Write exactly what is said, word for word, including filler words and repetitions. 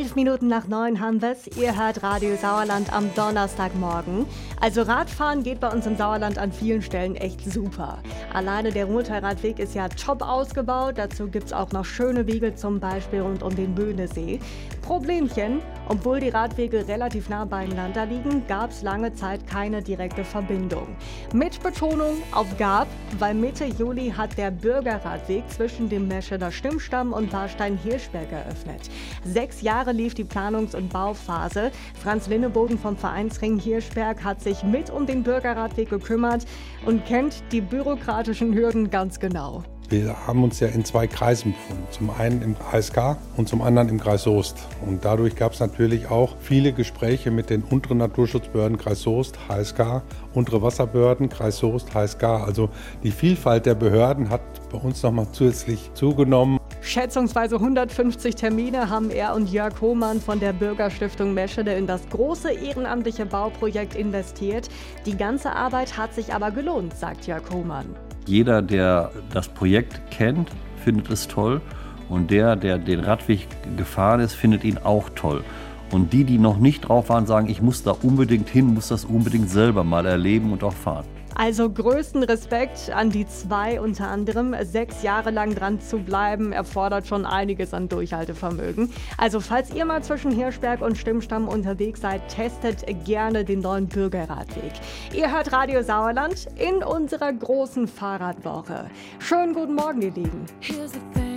Elf Minuten nach neun haben wir's. Ihr hört Radio Sauerland am Donnerstagmorgen. Also Radfahren geht bei uns im Sauerland an vielen Stellen echt super. Alleine der Ruhrtalradweg ist ja top ausgebaut. Dazu gibt's auch noch schöne Wege, zum Beispiel rund um den Böhnesee. Problemchen: Obwohl die Radwege relativ nah beieinander liegen, gab's lange Zeit keine direkte Verbindung. Mit Betonung auf gab, weil Mitte Juli hat der Bürgerradweg zwischen dem Mescheder Stimmstamm und Warstein-Hirschberg eröffnet. Sechs Jahre lief die Planungs- und Bauphase. Franz Linnebogen vom Vereinsring Hirschberg hat sich mit um den Bürgerradweg gekümmert und kennt die bürokratischen Hürden ganz genau. Wir haben uns ja in zwei Kreisen befunden. Zum einen im Kreis K und zum anderen im Kreis Soest. Und dadurch gab es natürlich auch viele Gespräche mit den unteren Naturschutzbehörden Kreis Soest, H S K, untere Wasserbehörden, Kreis Soest, H S K. Also die Vielfalt der Behörden hat bei uns nochmal zusätzlich zugenommen. Schätzungsweise hundertfünfzig Termine haben er und Jörg Hohmann von der Bürgerstiftung Meschede in das große ehrenamtliche Bauprojekt investiert. Die ganze Arbeit hat sich aber gelohnt, sagt Jörg Hohmann. Jeder, der das Projekt kennt, findet es toll. Und der, der den Radweg gefahren ist, findet ihn auch toll. Und die, die noch nicht drauf waren, sagen, ich muss da unbedingt hin, muss das unbedingt selber mal erleben und auch fahren. Also größten Respekt an die zwei unter anderem. Sechs Jahre lang dran zu bleiben, erfordert schon einiges an Durchhaltevermögen. Also falls ihr mal zwischen Hirschberg und Stimmstamm unterwegs seid, testet gerne den neuen Bürgerradweg. Ihr hört Radio Sauerland in unserer großen Fahrradwoche. Schönen guten Morgen, ihr Lieben.